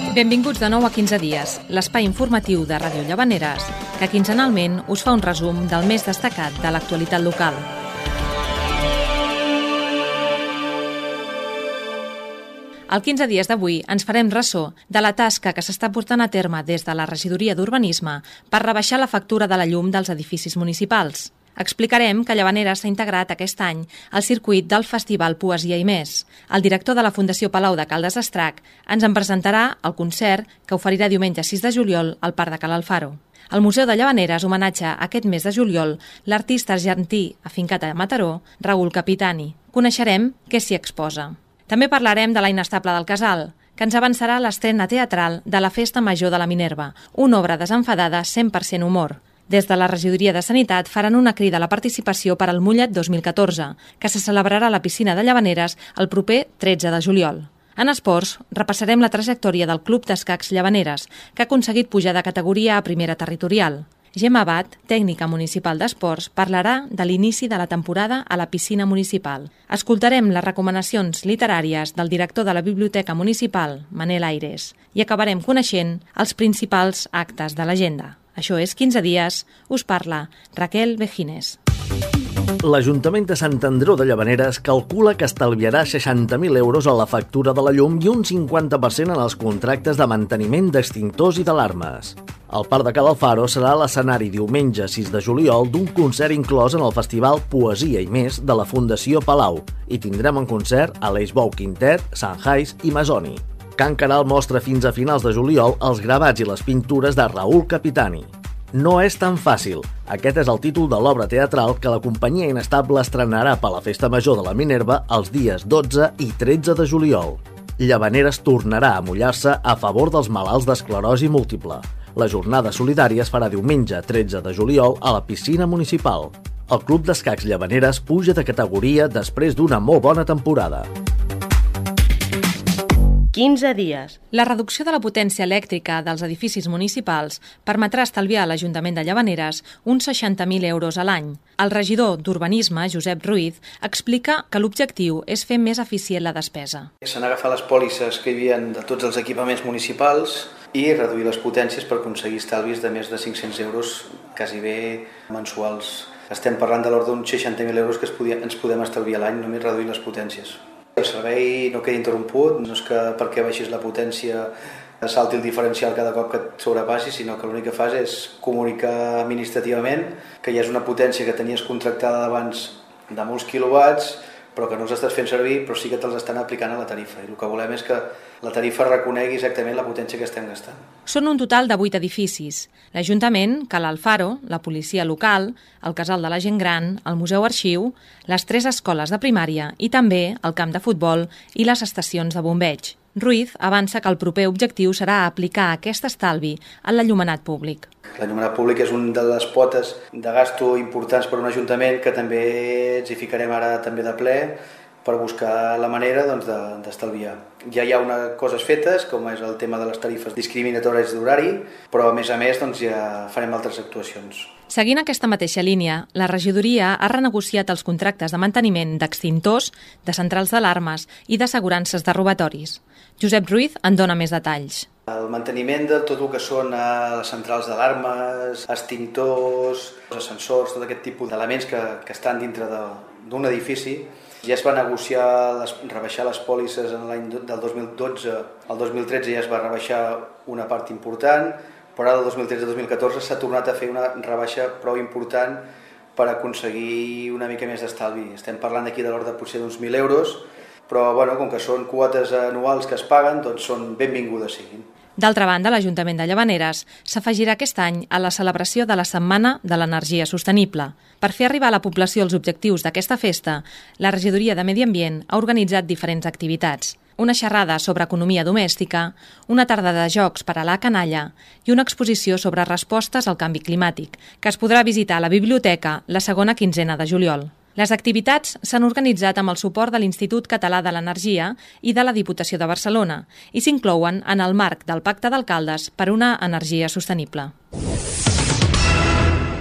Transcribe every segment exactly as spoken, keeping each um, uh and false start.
Benvinguts de nou a quinze dies, l'espai informatiu de Ràdio Llavaneres, que quinzenalment us fa un resum del més destacat de l'actualitat local. Al quinze dies d'avui ens farem ressò de la tasca que s'està portant a terme des de la Regidoria d'Urbanisme per rebaixar la factura de la llum dels edificis municipals. Explicarem que Llavaneres s'ha integrat aquest any al circuit del Festival Poesia i Més. El director de la Fundació Palau de Caldes d'Estrac ens en presentarà el concert que oferirà diumenge sis de juliol al Parc de Cal Alfaro. El Museu de Llavaneres homenatja aquest mes de juliol l'artista argentí afincat a Mataró, Raúl Capitani. Coneixerem què s'hi exposa. També parlarem de La inestable del Casal, que ens avançarà l'estrena teatral de la Festa Major de la Minerva, una obra desenfadada cent per cent humor. Des de la Regidoria de Sanitat faran una crida a la participació per al Mullet dos mil catorze, que se celebrarà a la piscina de Llavaneres el proper tretze de juliol. En esports, repassarem la trajectòria del Club d'Escacs Llavaneres, que ha aconseguit pujar de categoria a primera territorial. Gemma Abad, tècnica municipal d'esports, parlarà de l'inici de la temporada a la piscina municipal. Escoltarem les recomanacions literàries del director de la Biblioteca Municipal, Manel Aires, i acabarem coneixent els principals actes de l'agenda. Això és quinze dies, us parla Raquel Vejines. L'Ajuntament de Sant Andreu de Llavaneres calcula que estalviarà seixanta mil euros a la factura de la llum i un cinquanta per cent en els contractes de manteniment d'extintors i d'alarmes. El Parc de Cal Alfaro serà l'escenari diumenge sis de juliol d'un concert inclòs en el Festival Poesia i Més de la Fundació Palau i tindrem en concert a l'Eix Bou Quintet, Sant Jais i Masoni. Can Caral mostra fins a finals de juliol els gravats i les pintures de Raúl Capitani. No és tan fàcil. Aquest és el títol de l'obra teatral que la companyia Inestable estrenarà per la Festa Major de la Minerva els dies dotze i tretze de juliol. Llavaneres tornarà a mullar-se a favor dels malalts d'esclerosi múltiple. La jornada solidària es farà diumenge tretze de juliol a la piscina municipal. El Club d'Escacs Llavaneres puja de categoria després d'una molt bona temporada. quinze dies. La reducció de la potència elèctrica dels edificis municipals permetrà estalviar a l'Ajuntament de Llavaneres uns seixanta mil euros a l'any. El regidor d'Urbanisme, Josep Ruiz, explica que l'objectiu és fer més eficient la despesa. S'han agafat les pòlisses que hi havia de tots els equipaments municipals i reduir les potències per aconseguir estalvis de més de cinc-cents euros, quasi bé mensuals. Estem parlant de l'ordre d'uns seixanta mil euros que es podia, ens podem estalviar a l'any només reduir les potències. El servei no quedi interromput, no és que perquè baixis la potència salti el diferencial cada cop que et sobrepassi, sinó que l'únic que fas és comunicar administrativament que ja és una potència que tenies contractada abans de molts quilowatts, però que no els estàs fent servir, però sí que te'ls estan aplicant a la tarifa. I el que volem és que la tarifa reconegui exactament la potència que estem gastant. Són un total de vuit edificis. L'Ajuntament, Cal Alfaro, la policia local, el Casal de la Gent Gran, el Museu Arxiu, les tres escoles de primària i també el camp de futbol i les estacions de bombeig. Ruiz avança que el proper objectiu serà aplicar aquest estalvi a l'enllumenat públic. L'enllumenat públic és una de les potes de gasto importants per un ajuntament que també ens hi ficarem ara també de ple per buscar la manera doncs, d'estalviar. Ja hi ha unes coses fetes, com és el tema de les tarifes discriminatòries d'horari, però a més a més doncs, ja farem altres actuacions. Seguint aquesta mateixa línia, la regidoria ha renegociat els contractes de manteniment d'extintors, de centrals d'alarmes i d'assegurances de robatoris. Josep Ruiz en dona més detalls. El manteniment de tot el que són les centrals d'alarmes, extintors, ascensors, tot aquest tipus d'elements que, que estan dintre d'un edifici, ja es va negociar les, rebaixar les pòlisses en l'any del dos mil dotze al dos mil tretze, ja es va rebaixar una part important, però ara del dos mil tretze al dos mil catorze s'ha tornat a fer una rebaixa prou important per aconseguir una mica més d'estalvi. Estem parlant d'aquí de l'ordre potser d'uns mil euros, però bueno, com que són quotes anuals que es paguen, doncs són benvingudes siguin. D'altra banda, l'Ajuntament de Llavaneres s'afegirà aquest any a la celebració de la Setmana de l'Energia Sostenible. Per fer arribar a la població els objectius d'aquesta festa, la Regidoria de Medi Ambient ha organitzat diferents activitats. Una xerrada sobre economia domèstica, una tarda de jocs per a la canalla i una exposició sobre respostes al canvi climàtic, que es podrà visitar a la biblioteca la segona quinzena de juliol. Les activitats s'han organitzat amb el suport de l'Institut Català de l'Energia i de la Diputació de Barcelona i s'inclouen en el marc del Pacte d'Alcaldes per una energia sostenible.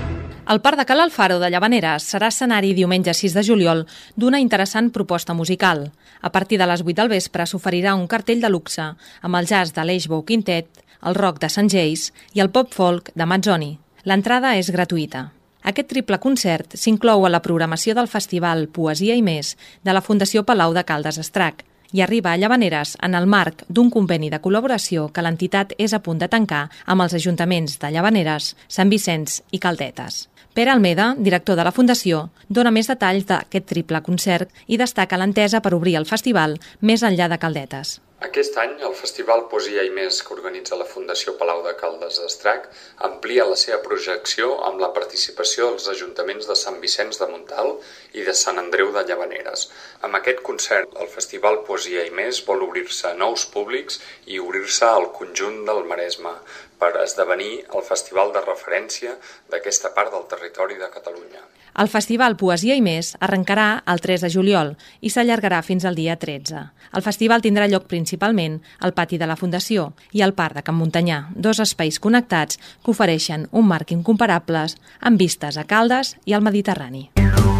El Parc de Cal Alfaro de Llavaneres serà escenari diumenge sis de juliol d'una interessant proposta musical. A partir de les vuit del vespre s'oferirà un cartell de luxe amb el jazz de l'Eixbow Quintet, el rock de Sant Jace i el pop-folk de Mazzoni. L'entrada és gratuïta. Aquest triple concert s'inclou a la programació del Festival Poesia i Més de la Fundació Palau de Caldes Estrac i arriba a Llavaneres en el marc d'un conveni de col·laboració que l'entitat és a punt de tancar amb els ajuntaments de Llavaneres, Sant Vicenç i Caldetes. Pere Almeda, director de la Fundació, dona més detalls d'aquest triple concert i destaca l'entesa per obrir el festival més enllà de Caldetes. Aquest any, el Festival Poesia i Més que organitza la Fundació Palau de Caldes d'Estrac amplia la seva projecció amb la participació dels ajuntaments de Sant Vicenç de Montalt i de Sant Andreu de Llavaneres. Amb aquest concert, el Festival Poesia i Més vol obrir-se a nous públics i obrir-se al conjunt del Maresme per esdevenir el festival de referència d'aquesta part del territori de Catalunya. El Festival Poesia i Més arrencarà el tres de juliol i s'allargarà fins al dia tretze. El festival tindrà lloc principalment al pati de la Fundació i al Parc de Can Montanyà, dos espais connectats que ofereixen un marc incomparables amb vistes a Caldes i al Mediterrani.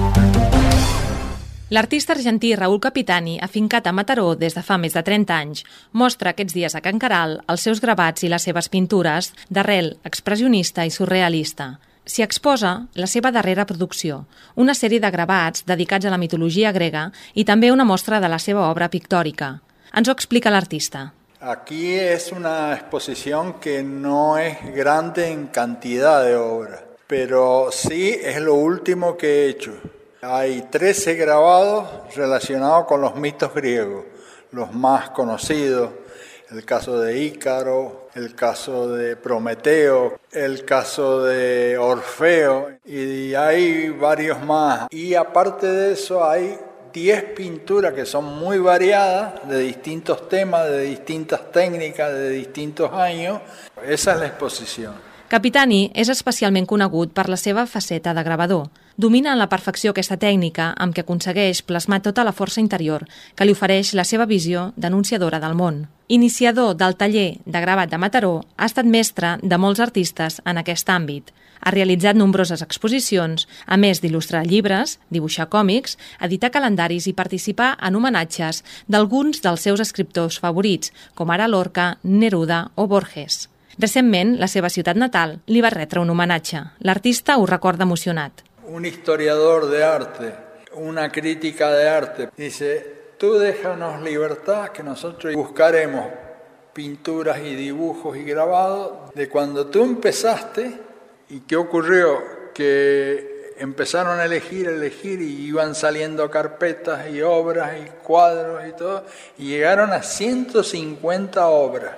L'artista argentí Raúl Capitani, afincat a Mataró des de fa més de trenta anys, mostra aquests dies a Can Caral els seus gravats i les seves pintures d'arrel expressionista i surrealista. S'hi exposa la seva darrera producció, una sèrie de gravats dedicats a la mitologia grega i també una mostra de la seva obra pictòrica. Ens ho explica l'artista. Aquí es una exposición que no es grande en cantidad de obra, pero sí es lo último que he hecho. Hay trece grabados relacionados con los mitos griegos, los más conocidos, el caso de Ícaro, el caso de Prometeo, el caso de Orfeo, y hay varios más. Y aparte de eso hay diez pinturas que son muy variadas, de distintos temas, de distintas técnicas, de distintos años. Esa es la exposición. Capitani és especialment conegut per la seva faceta de gravador. Domina en la perfecció aquesta tècnica amb què aconsegueix plasmar tota la força interior que li ofereix la seva visió denunciadora del món. Iniciador del taller de gravat de Mataró, ha estat mestre de molts artistes en aquest àmbit. Ha realitzat nombroses exposicions, a més d'il·lustrar llibres, dibuixar còmics, editar calendaris i participar en homenatges d'alguns dels seus escriptors favorits, com ara Lorca, Neruda o Borges. Recentment, la seva ciutat natal li va retre un homenatge. L'artista ho recorda emocionat. Un historiador de arte, una crítica de arte, dice, tú déjanos libertad que nosotros buscaremos pinturas y dibujos y grabados de cuando tú empezaste y qué ocurrió, que empezaron a elegir, elegir y iban saliendo carpetas y obras y cuadros y todo, y llegaron a ciento cincuenta obras.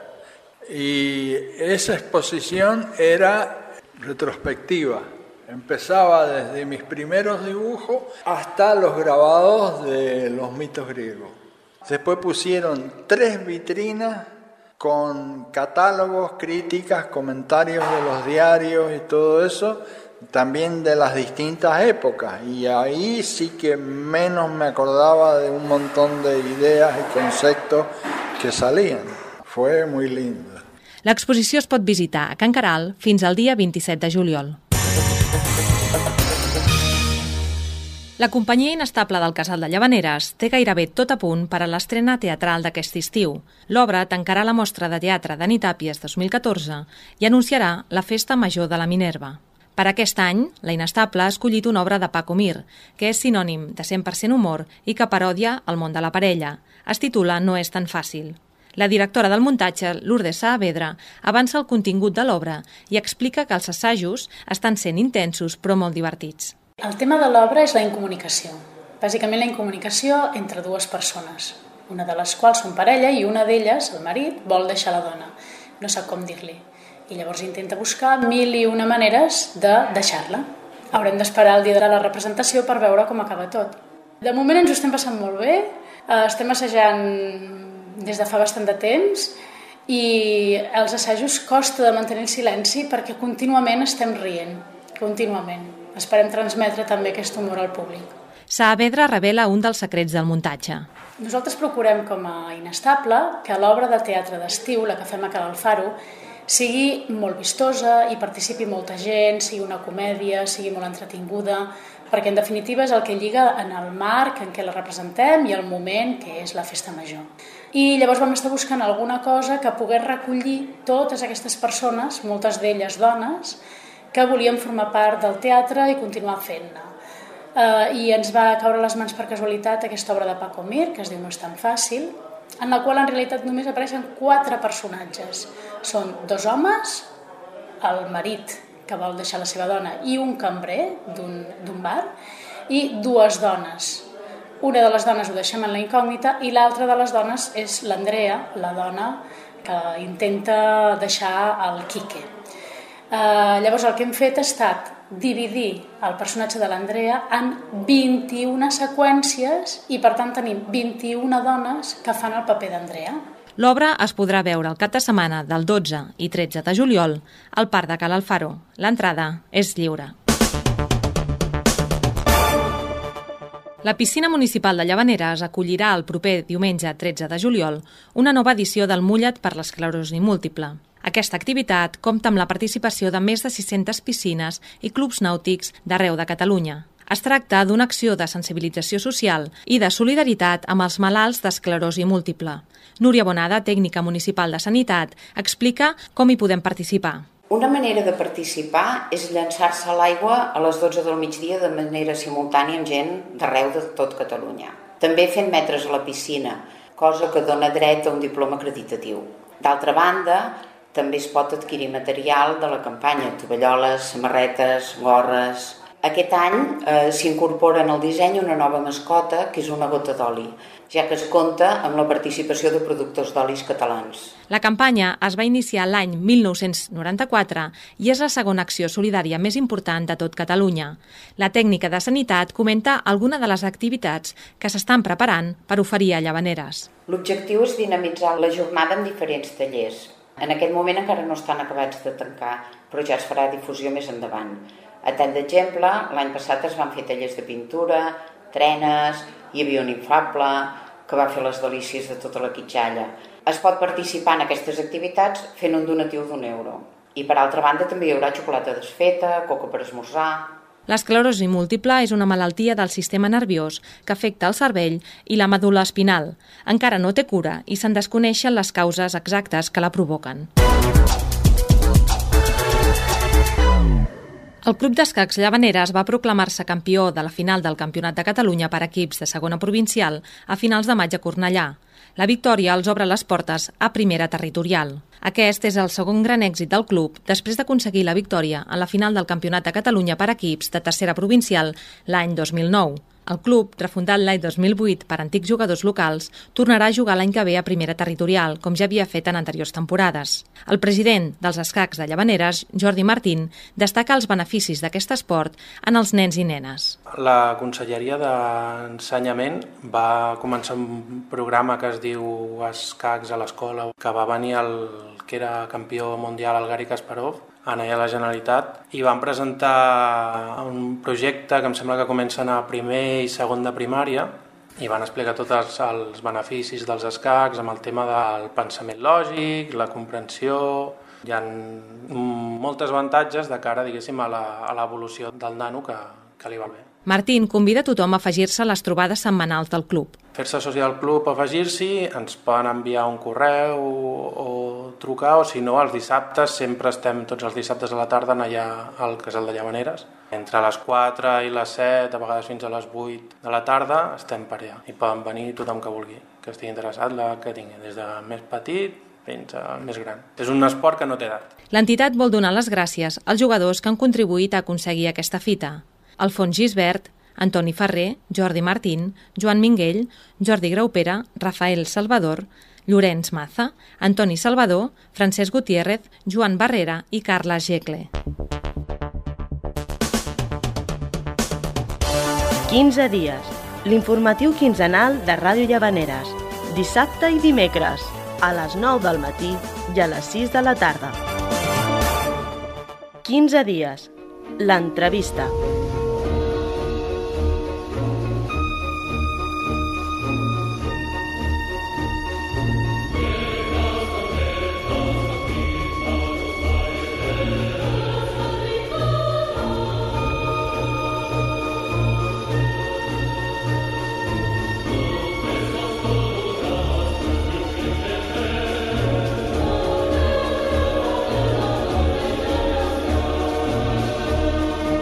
Y esa exposición era retrospectiva. Empezaba desde mis primeros dibujos hasta los grabados de los mitos griegos. Después pusieron tres vitrinas con catálogos, críticas, comentarios de los diarios y todo eso, también de las distintas épocas. Y ahí sí que menos me acordaba de un montón de ideas y conceptos que salían. Fue muy lindo. L'exposició es pot visitar a Can Caral fins al dia vint-i-set de juliol. La companyia inestable del Casal de Llavaneres té gairebé tot a punt per a l'estrena teatral d'aquest estiu. L'obra tancarà la mostra de teatre d'Ani Tàpies dos mil catorze i anunciarà la Festa Major de la Minerva. Per aquest any, la Inestable ha escollit una obra de Paco Mir, que és sinònim de cent per cent humor i que parodia el món de la parella. Es titula No és tan fàcil. La directora del muntatge, Lourdes Saavedra, avança el contingut de l'obra i explica que els assajos estan sent intensos però molt divertits. El tema de l'obra és la incomunicació. Bàsicament la incomunicació entre dues persones, una de les quals són parella i una d'elles, el marit, vol deixar la dona. No sap com dir-li. I llavors intenta buscar mil i una maneres de deixar-la. Haurem d'esperar el dia de la representació per veure com acaba tot. De moment ens ho estem passant molt bé, estem assajant des de fa bastant de temps i els assajos costa de mantenir el silenci perquè contínuament estem rient, contínuament. Esperem transmetre també aquest humor al públic. Saavedra revela un dels secrets del muntatge. Nosaltres procurem com a Inestable que l'obra de teatre d'estiu, la que fem a Cal Alfaro, sigui molt vistosa, hi participi molta gent, sigui una comèdia, sigui molt entretinguda, perquè en definitiva és el que lliga en el marc en què la representem i el moment que és la festa major. I llavors vam estar buscant alguna cosa que pogués recollir totes aquestes persones, moltes d'elles dones, que volien formar part del teatre i continuar fent-ne. Uh, I ens va caure a les mans per casualitat aquesta obra de Paco Mir, que es diu No és tan fàcil, en la qual en realitat només apareixen quatre personatges. Són dos homes, el marit que vol deixar la seva dona i un cambrer d'un bar, i dues dones. Una de les dones ho deixem en la incògnita i l'altra de les dones és l'Andrea, la dona que intenta deixar el Quique. Uh, llavors el que hem fet ha estat dividir el personatge de l'Andrea en vint-i-una seqüències i per tant tenim vint-i-una dones que fan el paper d'Andrea. L'obra es podrà veure el cap de setmana del dotze i tretze de juliol al Parc de Cal Alfaro. L'entrada és lliure. La piscina municipal de Llavaneres acollirà el proper diumenge tretze de juliol una nova edició del Mulla't per l'esclerosi múltiple. Aquesta activitat compta amb la participació de més de sis-centes piscines i clubs nàutics d'arreu de Catalunya. Es tracta d'una acció de sensibilització social i de solidaritat amb els malalts d'esclerosi múltiple. Núria Bonada, tècnica municipal de Sanitat, explica com hi podem participar. Una manera de participar és llançar-se a l'aigua a les dotze del migdia de manera simultània amb gent d'arreu de tot Catalunya. També fent metres a la piscina, cosa que dona dret a un diploma acreditatiu. D'altra banda, també es pot adquirir material de la campanya, tovalloles, samarretes, gorres. Aquest any eh, s'incorpora en el disseny una nova mascota, que és una gota d'oli, ja que es compta amb la participació de productors d'olis catalans. La campanya es va iniciar l'any mil nou-cents noranta-quatre i és la segona acció solidària més important de tot Catalunya. La tècnica de Sanitat comenta alguna de les activitats que s'estan preparant per oferir a Llavaneres. L'objectiu és dinamitzar la jornada amb diferents tallers. En aquest moment encara no estan acabats de tancar, però ja es farà difusió més endavant. A tall d'exemple, l'any passat es van fer tallers de pintura, trenes, hi havia un inflable que va fer les delícies de tota la quitxalla. Es pot participar en aquestes activitats fent un donatiu d'un euro. I per altra banda també hi haurà xocolata desfeta, coca per esmorzar. L'esclerosi múltiple és una malaltia del sistema nerviós que afecta el cervell i la medul·la espinal. Encara no té cura i se'n desconeixen les causes exactes que la provoquen. El Club d'Escacs Llavaneres va proclamar-se campió de la final del Campionat de Catalunya per equips de segona provincial a finals de maig a Cornellà. La victòria els obre les portes a primera territorial. Aquest és el segon gran èxit del club després d'aconseguir la victòria en la final del Campionat de Catalunya per equips de tercera provincial l'any dos mil nou. El club, refundat l'any dos mil vuit per antics jugadors locals, tornarà a jugar l'any que ve a primera territorial, com ja havia fet en anteriors temporades. El president dels Escacs de Llavaneres, Jordi Martín, destaca els beneficis d'aquest esport en els nens i nenes. La Conselleria d'Ensenyament va començar un programa que es diu Escacs a l'escola, que va venir el que era campió mundial, el Gary Kasparov, anar a la Generalitat, i van presentar un projecte que em sembla que comencen a primer i segon de primària i van explicar tots els, els beneficis dels escacs amb el tema del pensament lògic, la comprensió. Hi ha moltes avantatges de cara, diguéssim, a l'evolució del nano que, que li va bé. Martín convida tothom a afegir-se a les trobades setmanals del club. Fer-se soci del club, afegir-s'hi, ens poden enviar un correu o trucar, o si no, els dissabtes, sempre estem tots els dissabtes a la tarda allà al Casal de Llavaneres. Entre les quatre i les set, a vegades fins a les vuit de la tarda, estem per allà. I poden venir tothom que vulgui, que estigui interessat, la que tingui, des de més petit fins al més gran. És un esport que no té edat. L'entitat vol donar les gràcies als jugadors que han contribuït a aconseguir aquesta fita. Alfons Gisbert, Antoni Ferrer, Jordi Martín, Joan Minguell, Jordi Graupera, Rafael Salvador, Llorenç Maza, Antoni Salvador, Francesc Gutiérrez, Joan Barrera i Carla Gecle. quinze dies. L'informatiu quinzenal de Ràdio Llavaneres. Dissabte i dimecres, a les nou del matí i a les sis de la tarda. quinze dies. L'entrevista.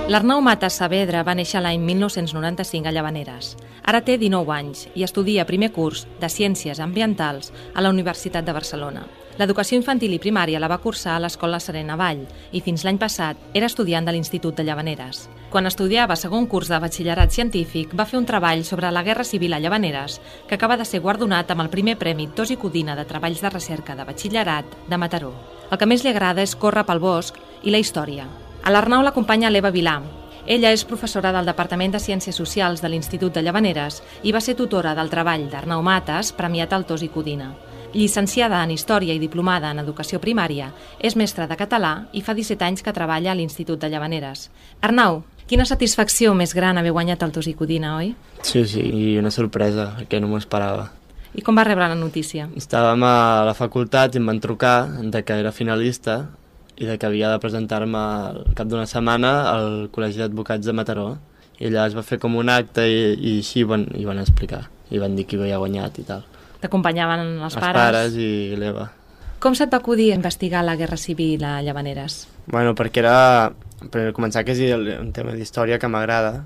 L'Arnau Matas Saavedra va néixer l'any mil nou-cents noranta-cinc a Llavaneres. Ara té dinou anys i estudia primer curs de Ciències Ambientals a la Universitat de Barcelona. L'educació infantil i primària la va cursar a l'Escola Serena Vall i fins l'any passat era estudiant de l'Institut de Llavaneres. Quan estudiava segon curs de batxillerat científic va fer un treball sobre la Guerra Civil a Llavaneres que acaba de ser guardonat amb el primer Premi Tos i Codina de Treballs de Recerca de Batxillerat de Mataró. El que més li agrada és córrer pel bosc i la història. A l'Arnau l'acompanya l'Eva Vilà. Ella és professora del Departament de Ciències Socials de l'Institut de Llavaneres i va ser tutora del treball d'Arnau Matas, premiat al Tos i Codina. Llicenciada en Història i diplomada en Educació Primària, és mestra de català i fa disset anys que treballa a l'Institut de Llavaneres. Arnau, quina satisfacció més gran haver guanyat el Tos i Codina, oi? Sí, sí, i una sorpresa, que no m'ho esperava. I com va rebre la notícia? Estàvem a la facultat i em van trucar de que era finalista i de que havia de presentar-me al cap d'una setmana al Col·legi d'Advocats de Mataró. I allà es va fer com un acte i, i així van, i van explicar, i van dir qui havia guanyat i tal. T'acompanyaven els pares? Els pares i l'Eva. Com se't va acudir a investigar la Guerra Civil a Llavaneres? Bueno, perquè era, per començar, que és un tema d'història que m'agrada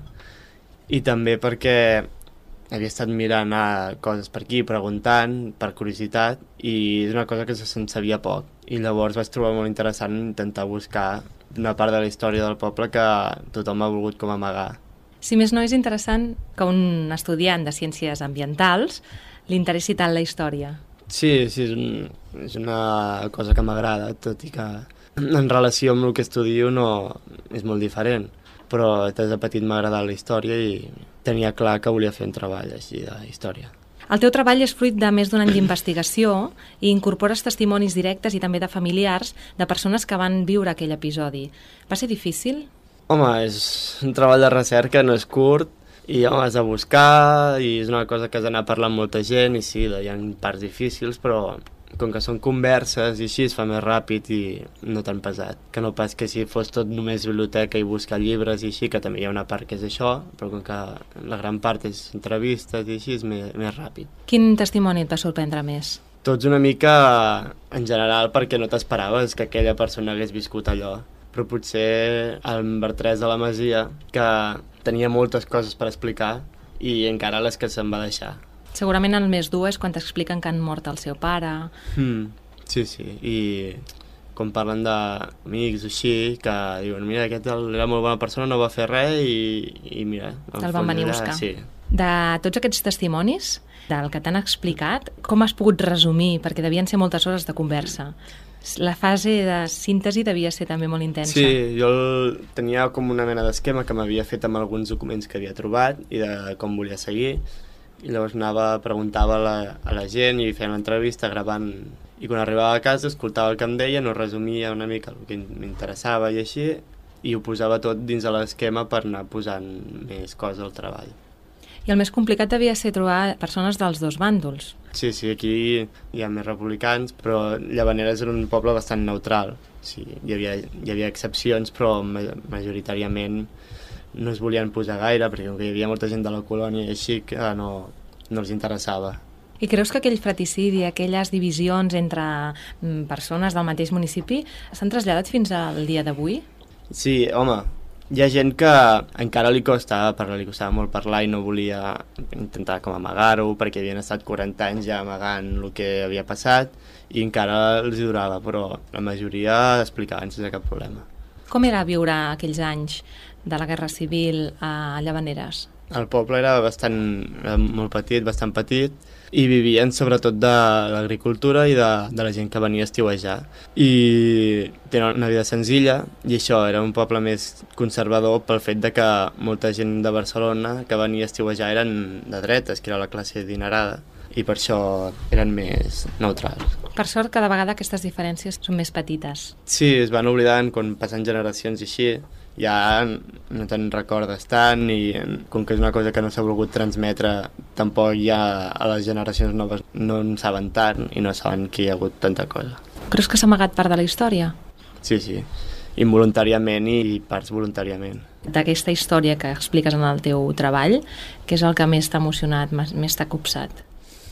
i també perquè havia estat mirant a coses per aquí, preguntant, per curiositat, i és una cosa que se'n sabia poc. I llavors vaig trobar molt interessant intentar buscar una part de la història del poble que tothom ha volgut com amagar. Si més no, és interessant que un estudiant de Ciències Ambientals li interessi tant la història. Sí, sí, és, un, és una cosa que m'agrada, tot i que en relació amb el que estudio no és molt diferent. Però des de petit m'ha agradat la història i tenia clar que volia fer un treball així de història. El teu treball és fruit de més d'un any d'investigació i incorpores testimonis directes i també de familiars de persones que van viure aquell episodi. Va ser difícil? Home, és un treball de recerca, no és curt, i home, has de buscar, i és una cosa que has d'anar parlant amb molta gent, i sí, hi ha parts difícils, però com que són converses i així es fa més ràpid i no tan pesat. Que no pas que si fos tot només biblioteca i buscar llibres i així, que també hi ha una part que és això, però com que la gran part és entrevistes i així és més, més ràpid. Quin testimoni et va sorprendre més? Tots una mica en general perquè no t'esperaves que aquella persona hagués viscut allò. Però potser el Bertrès de la Masia, que tenia moltes coses per explicar i encara les que se'n va deixar. Segurament el més dur és quan t'expliquen que han mort el seu pare. Mm, sí, sí, i quan parlen d'amics o així, que diuen, mira, aquest era molt bona persona, no va fer res i, i mira... Te'l van venir a buscar. Sí. De tots aquests testimonis, del que t'han explicat, com has pogut resumir? Perquè devien ser moltes hores de conversa. La fase de síntesi devia ser també molt intensa. Sí, jo tenia com una mena d'esquema que m'havia fet amb alguns documents que havia trobat i de com volia seguir. I llavors anava, preguntava a la, a la gent i feia una entrevista gravant. I quan arribava a casa escoltava el que em deien, ho resumia una mica el que m'interessava i així, i ho posava tot dins de l'esquema per anar posant més coses al treball. I el més complicat devia ser trobar persones dels dos bàndols. Sí, sí, aquí hi ha més republicans, però Llavaneres era un poble bastant neutral. Sí, hi havia, hi havia excepcions, però majoritàriament no es volien posar gaire, perquè hi havia molta gent de la colònia i així que no, no els interessava. I creus que aquell fratricidi, aquelles divisions entre persones del mateix municipi s'han traslladat fins al dia d'avui? Sí, home, hi ha gent que encara li costava parlar, li costava molt parlar i no volia intentar com amagar-ho perquè havien estat quaranta anys ja amagant el que havia passat i encara els durava, però la majoria explicaven sense cap problema. Com era viure aquells anys de la Guerra Civil a Llavaneres? El poble era bastant era molt petit, bastant petit, i vivien sobretot de l'agricultura i de, de la gent que venia a estiuejar. I tenen una vida senzilla, i això era un poble més conservador pel fet de que molta gent de Barcelona que venia a estiuejar eren de dretes, que era la classe adinerada, i per això eren més neutrals. Per sort, cada vegada aquestes diferències són més petites. Sí, es van oblidant quan passen generacions i així, ja no te'n recordes tant i com que és una cosa que no s'ha volgut transmetre tampoc ja a les generacions noves no en saben tant i no saben que hi ha hagut tanta cosa. Creus que s'ha amagat part de la història? Sí, sí, involuntàriament i parts voluntàriament. D'aquesta història que expliques en el teu treball, què és el que més t'ha emocionat, més t'ha copsat?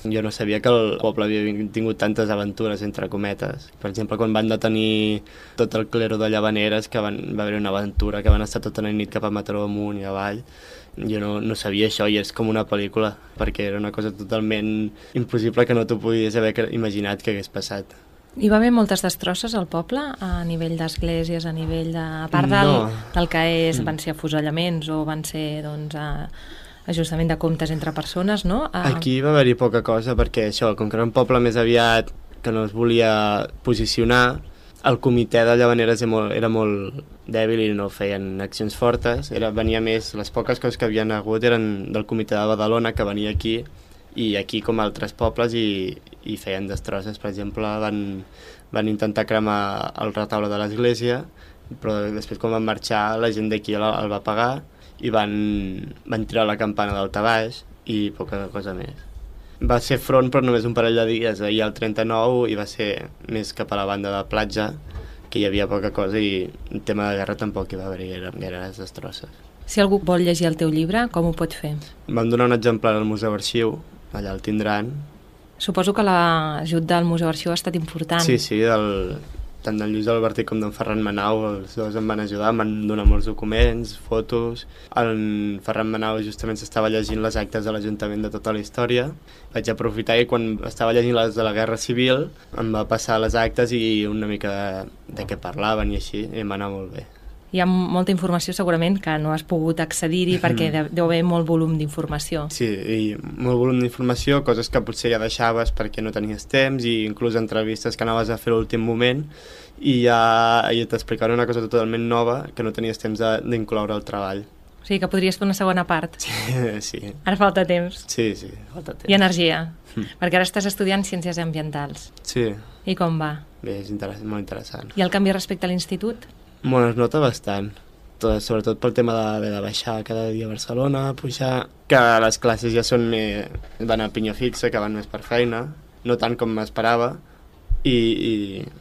Jo no sabia que el poble havia tingut tantes aventures, entre cometes. Per exemple, quan van detenir tot el clero de Llavaneres, que van, va haver una aventura, que van estar tota la nit cap a Mataró amunt i avall, jo no, no sabia això i és com una pel·lícula, perquè era una cosa totalment impossible que no t'ho podies haver imaginat que hagués passat. Hi va haver moltes destrosses al poble, a nivell d'esglésies, a nivell de... A part del, no. del que és, van ser afusellaments o van ser, doncs, a... ajustament de comptes entre persones, no? A... Aquí va haver-hi poca cosa, perquè això, com que era un poble més aviat que no es volia posicionar, el comitè de Llavaneres era molt, era molt dèbil i no feien accions fortes. Era, venia més, les poques coses que havien hagut eren del comitè de Badalona, que venia aquí, i aquí com altres pobles, i, i feien destrosses. Per exemple, van, van intentar cremar el retaule de l'església, però després quan van marxar la gent d'aquí el, el va pagar, i van, van tirar la campana d'Altabaix i poca cosa més. Va ser front però només un parell de dies, ahir al trenta-nou, i va ser més cap a la banda de platja, que hi havia poca cosa, i en tema de guerra tampoc hi va haver gaires destrosses. Si algú vol llegir el teu llibre, com ho pot fer? Vam donar un exemplar al Museu Arxiu, allà el tindran. Suposo que l'ajut del Museu Arxiu ha estat important. Sí, sí, del... tant d'en Lluís Albertí com d'en Ferran Manau, els dos em van ajudar, em van donar molts documents, fotos. En Ferran Manau justament s'estava llegint les actes de l'Ajuntament de tota la història. Vaig aprofitar i quan estava llegint les de la Guerra Civil em va passar les actes i una mica de, de què parlaven i així, i em va anar molt bé. Hi ha molta informació segurament que no has pogut accedir-hi perquè deu haver molt volum d'informació. Sí, i molt volum d'informació, coses que potser ja deixaves perquè no tenies temps, i inclús entrevistes que anaves a fer a l'últim moment, i ja i t'explicaven una cosa totalment nova que no tenies temps d'incloure al treball. O sigui que podries fer una segona part. Sí, sí. Ara falta temps. Sí, sí, falta temps. I energia, mm. perquè ara estàs estudiant Ciències Ambientals. Sí. I com va? Bé, és interessant, molt interessant. I el canvi respecte a l'institut? Bueno, es nota bastant, tot, sobretot pel tema de, de baixar cada dia a Barcelona, pujar, que les classes ja són més, van a pinyó fixa, que van més per feina, no tant com m'esperava, i, i,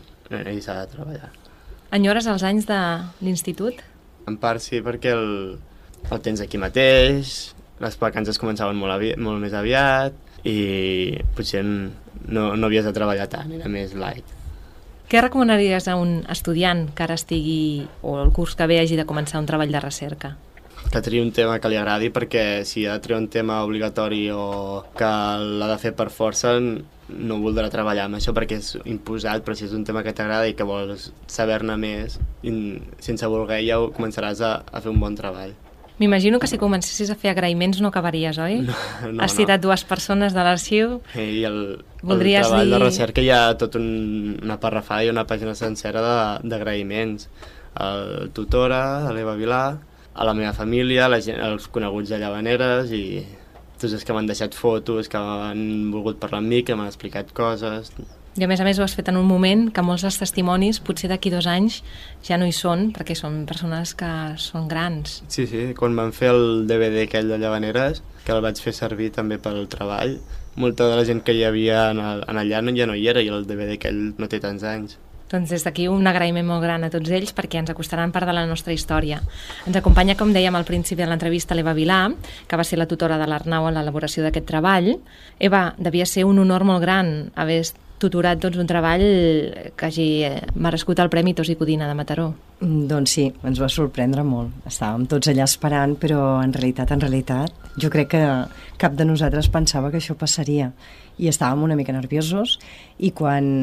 i s'ha de treballar. Enyores els anys de l'institut? En part sí, perquè el, el tens aquí mateix, les vacances començaven molt, avi, molt més aviat, i potser no, no havies de treballar tant, era més light. Què recomanaries a un estudiant que ara estigui, o el curs que ve hagi de començar un treball de recerca? Que triï un tema que li agradi, perquè si ha de triar un tema obligatori o que l'ha de fer per força, no voldrà treballar amb això perquè és imposat, però si és un tema que t'agrada i que vols saber-ne més, sense voler ja començaràs a, a fer un bon treball. M'imagino que si comencessis a fer agraïments no acabaries, oi? No, no, Has citat no. dues persones de l'arxiu. I el, Voldries el treball dir... de recerca hi ha tot un, una parrafada i una pàgina sencera d'agraïments. Al tutora, a l'Eva Vilà, a la meva família, a la gent, als coneguts de Llavaneres i tots els que m'han deixat fotos, que han volgut parlar amb mi, que m'han explicat coses... I a més a més ho has fet en un moment que molts dels testimonis, potser d'aquí dos anys, ja no hi són, perquè són persones que són grans. Sí, sí, quan vam fer el D V D aquell de Llavaneres, que el vaig fer servir també pel treball, molta de la gent que hi havia en, el, en allà no, ja no hi era, i el D V D aquell no té tants anys. Doncs des d'aquí un agraïment molt gran a tots ells perquè ens acostaran part de la nostra història. Ens acompanya, com dèiem al principi de l'entrevista, l'Eva Vilà, que va ser la tutora de l'Arnau en l'elaboració d'aquest treball. Eva, devia ser un honor molt gran haver tutorat doncs, un treball que hagi merescut el Premi Tos i Codina de Mataró. Doncs sí, ens va sorprendre molt. Estàvem tots allà esperant, però en realitat, en realitat, jo crec que cap de nosaltres pensava que això passaria. I estàvem una mica nerviosos, i quan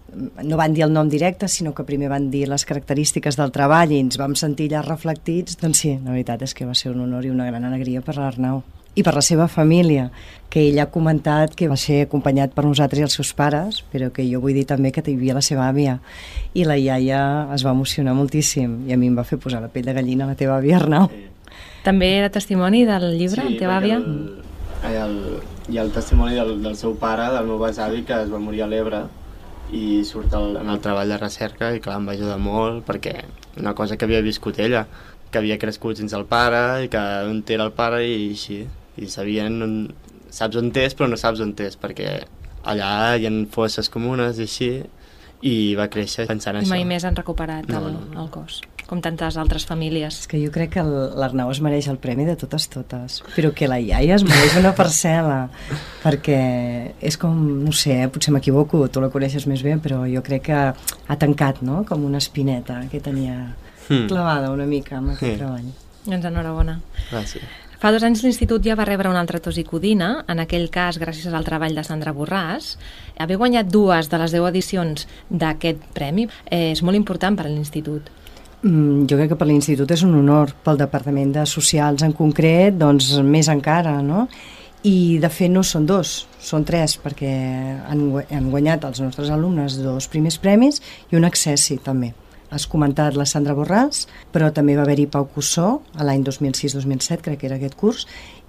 no van dir el nom directe, sinó que primer van dir les característiques del treball i ens vam sentir allà reflectits, doncs sí, la veritat és que va ser un honor i una gran alegria per l'Arnau. I per la seva família, que ell ha comentat que va ser acompanyat per nosaltres i els seus pares, però que jo vull dir també que hi havia la seva àvia, i la iaia es va emocionar moltíssim, i a mi em va fer posar la pell de gallina la teva àvia, Arnau. També era testimoni del llibre, sí, la teva àvia? El, el, hi ha el testimoni del, del seu pare, del meu besavi, que es va morir a l'Ebre, i surt el, en el treball de recerca, i clar, em va ajudar molt, perquè una cosa que havia viscut ella, que havia crescut sense el pare, i que on era el pare, i així. I sabien, on, saps on és, però no saps on és, perquè allà hi ha fosses comunes i així, i va créixer pensant I això. mai més han recuperat no, el, no, no. el cos. com tantes altres famílies. És que jo crec que l'Arnau es mereix el premi de totes totes, però que la iaia es mereix una parcel·la, perquè és com, no sé, potser m'equivoco, tu la coneixes més bé, però jo crec que ha tancat, no?, com una espineta que tenia clavada una mica amb aquest treball. Doncs enhorabona. Gràcies. Fa dos anys l'Institut ja va rebre una altra tossicodina, en aquell cas gràcies al treball de Sandra Borràs. Haver guanyat dues de les deu edicions d'aquest premi és molt important per a l'Institut. Mm, jo crec que per l'Institut és un honor, pel Departament de Socials en concret, doncs més encara, no? I de fet no són dos, són tres, perquè han, han guanyat els nostres alumnes dos primers premis i un accessi també. Has comentat la Sandra Borràs, però també va haver-hi Pau Cussó a l'any dos mil sis dos mil set, crec que era aquest curs,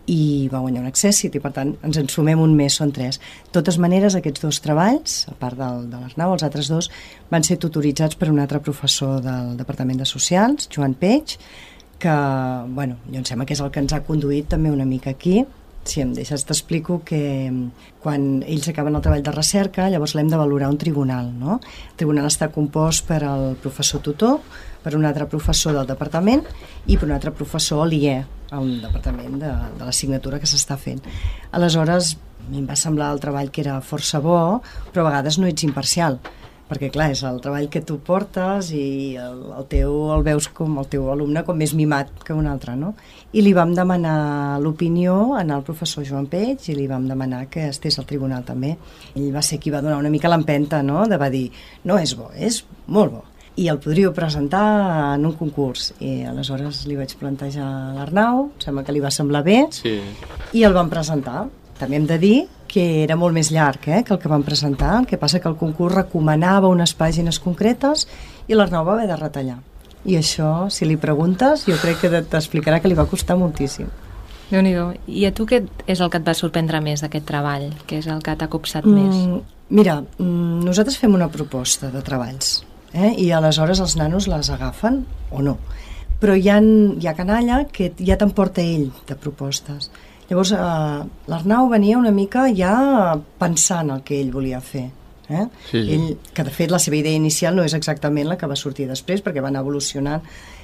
i va guanyar un accèssit, i per tant ens en sumem un més, són tres. De totes maneres, aquests dos treballs, a part del, de l'Arnau, els altres dos, van ser tutoritzats per un altre professor del Departament de Socials, Joan Peix, que, bueno, jo em sembla que és el que ens ha conduït també una mica aquí. Si em deixes t'explico que quan ells acaben el treball de recerca, llavors l'hem de valorar un tribunal, no? El tribunal està compost per al professor tutor, per un altre professor del departament i per un altre professor a l'I E, al departament de, de l'assignatura que s'està fent. Aleshores, a mi em va semblar el treball que era força bo, però a vegades no ets imparcial, perquè clar, és el treball que tu portes i el, el teu el veus com el teu alumne com més mimat que un altre, no? I li vam demanar l'opinió al professor Joan Peix i li vam demanar que estés al tribunal també. Ell va ser qui va donar una mica l'empenta, no?, de va dir, no és bo, és molt bo, i el podríeu presentar en un concurs. I aleshores li vaig plantejar a l'Arnau, sembla que li va semblar bé, sí. I el vam presentar. També hem de dir que era molt més llarg eh, que el que vam presentar, el que passa que el concurs recomanava unes pàgines concretes i l'Arnau va haver de retallar. I això, si li preguntes, jo crec que t'explicarà que li va costar moltíssim. Déu-n'hi-do. I a tu què és el que et va sorprendre més d'aquest treball? Què és el que t'ha copsat mm, més? Mira, mm, nosaltres fem una proposta de treballs eh, i aleshores els nanos les agafen o no. Però hi ha, hi ha canalla que ja t'emporta ell de propostes. Llavors, eh, l'Arnau venia una mica ja pensant el que ell volia fer. Eh? Sí, sí. Ell, que de fet la seva idea inicial no és exactament la que va sortir després, perquè va anar evolucionant.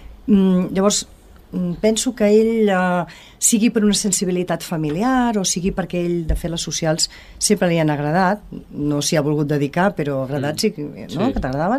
Mm, llavors, mm, penso que ell, eh, sigui per una sensibilitat familiar o sigui perquè ell, de fet, les socials sempre li han agradat, no s'hi ha volgut dedicar, però agradat sí, no? Sí. Que t'agradaven,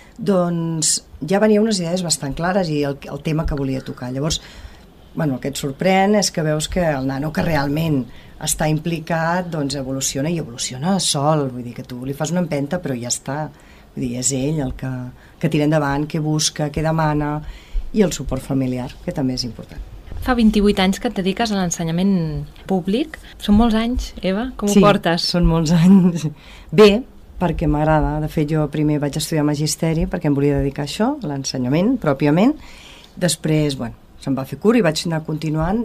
doncs ja venia unes idees bastant clares i el, el tema que volia tocar. Llavors, bueno, el que et sorprèn és que veus que el nano que realment està implicat doncs evoluciona i evoluciona sol, vull dir que tu li fas una empenta però ja està, vull dir, és ell el que, que tira endavant, que busca, que demana, i el suport familiar, que també és important. Fa vint-i-vuit anys que et dediques a l'ensenyament públic. Són molts anys, Eva? Com sí, ho portes? Sí, són molts anys. Bé, perquè m'agrada. De fet, jo primer vaig estudiar magisteri perquè em volia dedicar a això, a l'ensenyament, pròpiament. Després, bueno, se'm va fer curt i vaig anar continuant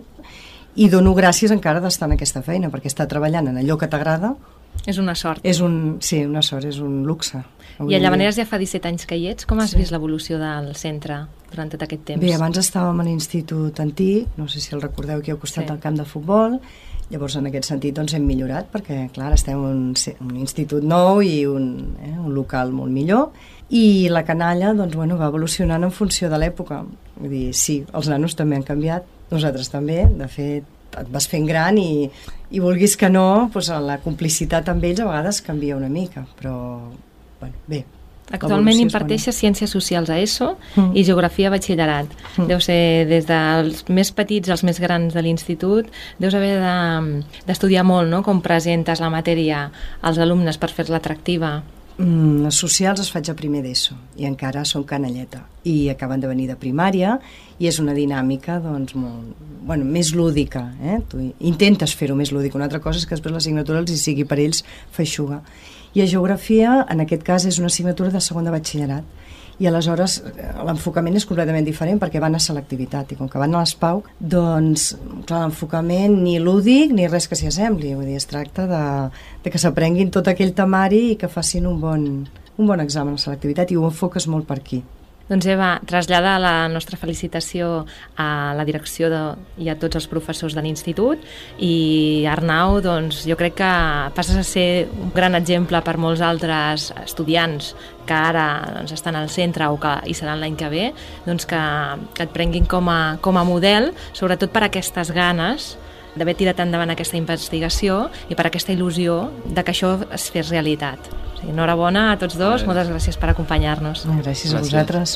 i dono gràcies encara d'estar en aquesta feina, perquè estar treballant en allò que t'agrada és una sort. És un, sí, una sort, és un luxe. I a Llavaneres ja fa disset anys que hi ets. Com has sí. vist l'evolució del centre durant tot aquest temps? Bé, abans estàvem a l'institut antic, no sé si el recordeu, aquí al costat sí. del camp de futbol. Llavors, en aquest sentit, doncs, hem millorat, perquè, clar, estem en un, un institut nou i un, eh, un local molt millor. I la canalla, doncs, bueno, va evolucionant en funció de l'època. Vull dir, sí, els nanos també han canviat, nosaltres també, de fet, et vas fent gran i, i vulguis que no, doncs la complicitat amb ells a vegades canvia una mica, però, bueno, bé. Actualment imparteixes Ciències Socials a ESO mm. i Geografia a Batxillerat. Mm. Deu ser des dels més petits als més grans de l'institut, deus haver d'estudiar de, molt, no?, com presentes la matèria als alumnes per fer-la atractiva. Mm, les socials es faig a primer d'ESO i encara són canalleta i acaben de venir de primària i és una dinàmica doncs, molt, bueno, més lúdica. Eh? Tu intentes fer-ho més lúdic. Una altra cosa és que després l'assignatura els hi sigui per ells feixuga. I a Geografia, en aquest cas, és una assignatura de segon de batxillerat. I aleshores l'enfocament és completament diferent perquè van a selectivitat i com que van a l'ESPAU, doncs clar, l'enfocament ni lúdic ni res que s'hi assembli. Vull dir, es tracta de, de que s'aprenguin tot aquell temari i que facin un bon, un bon examen a selectivitat i ho enfoques molt per aquí. Doncs Eva, traslladar la nostra felicitació a la direcció de, i a tots els professors de l'institut, i Arnau, doncs, jo crec que passes a ser un gran exemple per molts altres estudiants que ara doncs, estan al centre o que hi seran l'any que ve, doncs que, que et prenguin com a, com a model, sobretot per aquestes ganes d'haver tirat endavant aquesta investigació i per aquesta il·lusió de que això es fes realitat. O sigui, enhorabona a tots dos, moltes gràcies per acompanyar-nos. Gràcies a vosaltres.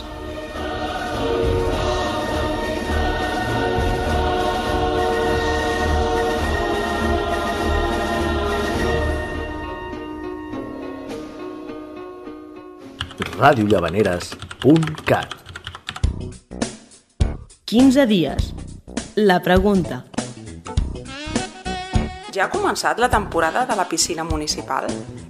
ràdio llavaneres punt cat quinze dies. La pregunta. Ja ha començat la temporada de la piscina municipal?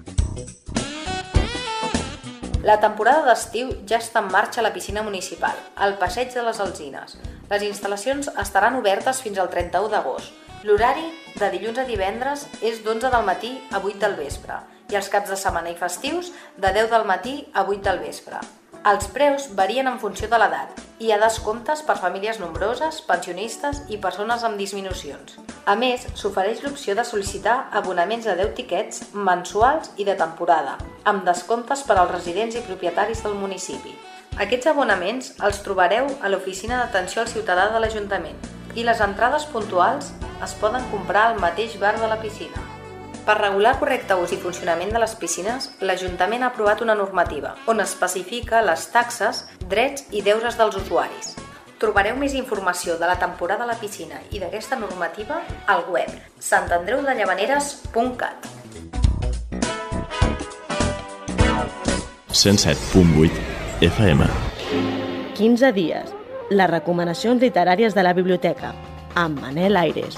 La temporada d'estiu ja està en marxa a la piscina municipal, al Passeig de les Alzines. Les instal·lacions estaran obertes fins al trenta-u d'agost. L'horari de dilluns a divendres és d'onze del matí a vuit del vespre i els caps de setmana i festius de deu del matí a vuit del vespre. Els preus varien en funció de l'edat i hi ha descomptes per famílies nombroses, pensionistes i persones amb disminucions. A més, s'ofereix l'opció de sol·licitar abonaments de deu tiquets mensuals i de temporada, amb descomptes per als residents i propietaris del municipi. Aquests abonaments els trobareu a l'oficina d'atenció al ciutadà de l'Ajuntament i les entrades puntuals es poden comprar al mateix bar de la piscina. Per regular el correcte ús i funcionament de les piscines, l'Ajuntament ha aprovat una normativa on especifica les taxes, drets i deures dels usuaris. Trobareu més informació de la temporada a la piscina i d'aquesta normativa al web sant andreu de llavaneres punt cat. cent set punt vuit F M. quinze dies. Les recomanacions literàries de la biblioteca, amb Manel Aires.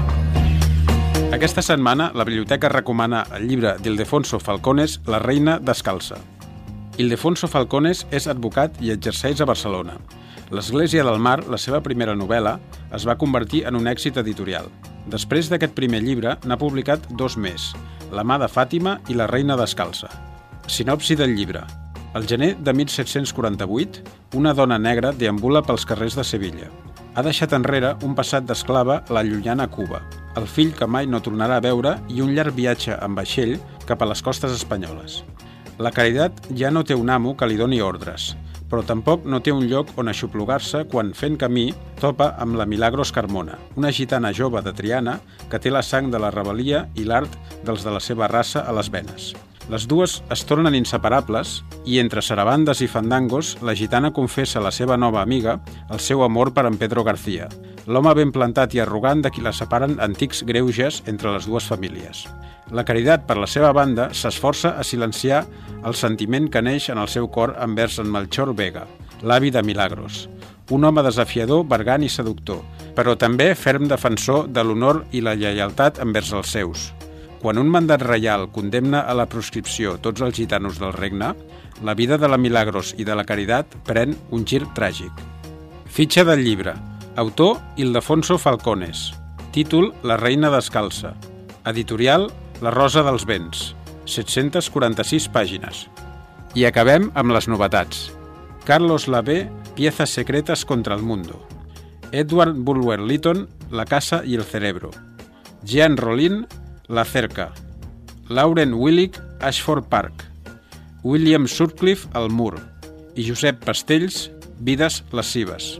Aquesta setmana, la biblioteca recomana el llibre d'Ildefonso Falcones, La reina descalça. Ildefonso Falcones és advocat i exerceix a Barcelona. L'Església del Mar, la seva primera novel·la, es va convertir en un èxit editorial. Després d'aquest primer llibre, n'ha publicat dos més, La mà de Fàtima i La reina descalça. Sinopsi del llibre. Al gener de mil set-cents quaranta-vuit, una dona negra deambula pels carrers de Sevilla. Ha deixat enrere un passat d'esclava a la llunyana Cuba, el fill que mai no tornarà a veure i un llarg viatge amb vaixell cap a les costes espanyoles. La Caritat ja no té un amo que li doni ordres, però tampoc no té un lloc on aixoplugar-se quan, fent camí, topa amb la Milagros Carmona, una gitana jove de Triana que té la sang de la rebel·lia i l'art dels de la seva raça a les venes. Les dues es tornen inseparables i, entre sarabandes i fandangos, la gitana confessa a la seva nova amiga el seu amor per en Pedro García, l'home ben plantat i arrogant de qui la separen antics greuges entre les dues famílies. La Caritat, per la seva banda, s'esforça a silenciar el sentiment que neix en el seu cor envers en Melchor Vega, l'avi de Milagros, un home desafiador, bergant i seductor, però també ferm defensor de l'honor i la lleialtat envers els seus. Quan un mandat reial condemna a la proscripció tots els gitanos del regne, la vida de la Milagros i de la Caritat pren un gir tràgic. Fitxa del llibre. Autor Ildefonso Falcones. Títol La reina descalça. Editorial La rosa dels vents. set-centes quaranta-sis pàgines. I acabem amb les novetats. Carlos Lavé, Piezas secretas contra el mundo. Edward Bulwer-Lytton, La casa y el cerebro. Jean Rollin, La cerca. Lauren Willig, Ashford Park. William Sutcliffe, El mur. I Josep Pastells, Vides lascives.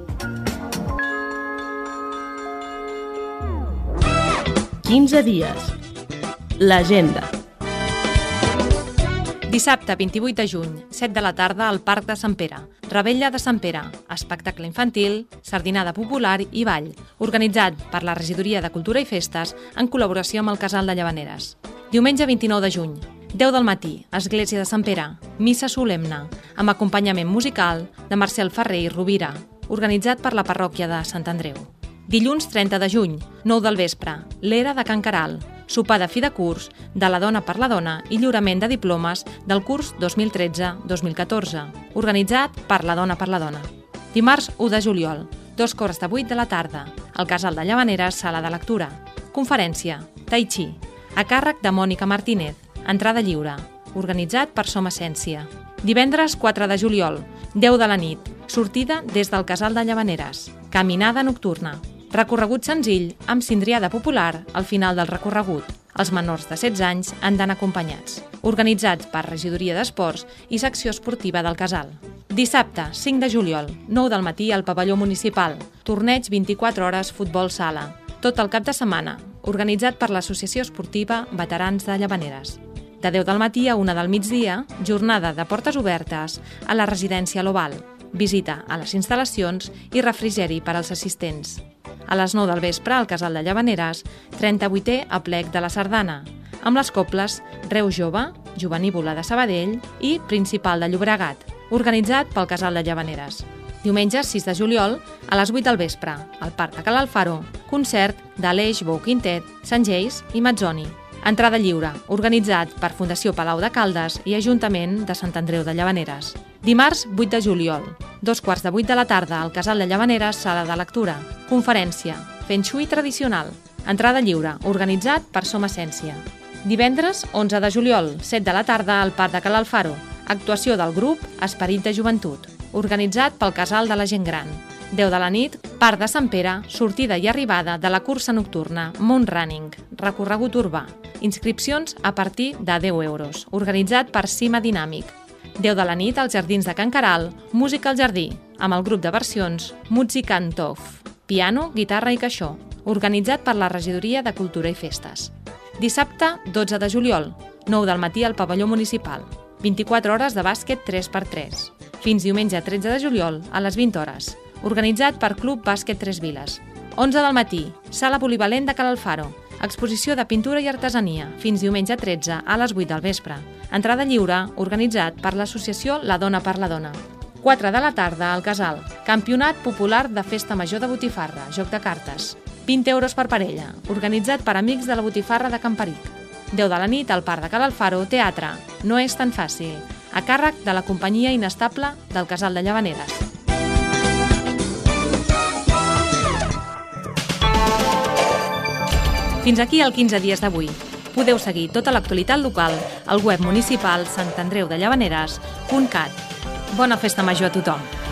quinze dies. L'agenda. Dissabte, vint-i-vuit de juny, set de la tarda, al Parc de Sant Pere. Revetlla de Sant Pere, espectacle infantil, sardinada popular i ball, organitzat per la Regidoria de Cultura i Festes en col·laboració amb el Casal de Llavaneres. Diumenge, vint-i-nou de juny, deu del matí, Església de Sant Pere, missa solemne, amb acompanyament musical de Marcel Ferrer i Rovira, organitzat per la parròquia de Sant Andreu. Dilluns, trenta de juny, nou del vespre, l'Era de Can Caral, sopar de fi de curs, de la dona per la dona i lliurament de diplomes del curs dos mil tretze dos mil catorze, organitzat per la dona per la dona. Dimarts, u de juliol, dos quarts de vuit de la tarda, al Casal de Llavaneres, sala de lectura. Conferència, Tai Chi, a càrrec de Mònica Martínez, entrada lliure, organitzat per Som Essència. Divendres, quatre de juliol, deu de la nit, Sortida des del Casal de Llavaneres. Caminada nocturna. Recorregut senzill amb cindriada popular al final del recorregut. Els menors de setze anys han d'anar acompanyats. Organitzats per Regidoria d'Esports i Secció Esportiva del Casal. Dissabte, cinc de juliol, nou del matí al pavelló municipal. Torneig vint-i-quatre hores futbol sala. Tot el cap de setmana. Organitzat per l'Associació Esportiva Veterans de Llavaneres. De deu del matí a una del migdia, jornada de portes obertes a la residència L'Oval. Visita a les instal·lacions i refrigeri per als assistents. A les nou del vespre, al Casal de Llavaneres, trenta-vuitè aplec de la Sardana, amb les coples Reus Jove, Jovenívola de Sabadell i Principal de Llobregat, organitzat pel Casal de Llavaneres. Diumenge, sis de juliol, a les vuit del vespre, al Parc de Cal Alfaro, concert d'Aleix Bou Quintet, Sant Geis i Mazzoni. Entrada lliure, organitzat per Fundació Palau de Caldes i Ajuntament de Sant Andreu de Llavaneres. Dimarts, vuit de juliol, dos quarts de vuit de la tarda, al Casal de Llavaneres, sala de lectura. Conferència, Feng Shui tradicional. Entrada lliure, organitzat per Som Essència. Divendres, onze de juliol, set de la tarda, al Parc de Cal Alfaro. Actuació del grup Esperit de Joventut, organitzat pel Casal de la Gent Gran. deu de la nit, Parc de Sant Pere, sortida i arribada de la cursa nocturna Mount Running, recorregut urbà. Inscripcions a partir de deu euros, organitzat per Cima Dinàmic. deu de la nit als Jardins de Can Caral, música al jardí, amb el grup de versions Muzikantov, piano, guitarra i caixó, organitzat per la Regidoria de Cultura i Festes. Dissabte, dotze de juliol, nou del matí al pavelló municipal, vint-i-quatre hores de bàsquet tres per tres. Fins diumenge tretze de juliol, a les vint hores, organitzat per Club Bàsquet Tres Viles. onze del matí, sala polivalent de Cal Alfaro, exposició de pintura i artesania, fins diumenge tretze a les vuit del vespre. Entrada lliure, organitzat per l'associació La Dona per la Dona. quatre de la tarda al Casal, Campionat Popular de Festa Major de Botifarra, joc de cartes. vint euros per parella, organitzat per amics de la Botifarra de Camparic. deu de la nit al Parc de Cal Alfaro, teatre, No és tan fàcil, a càrrec de la companyia inestable del Casal de Llavaneres. Fins aquí el quinze dies d'avui. Podeu seguir tota l'actualitat local al web municipal sant andreu de llavaneres punt cat. Bona festa major a tothom!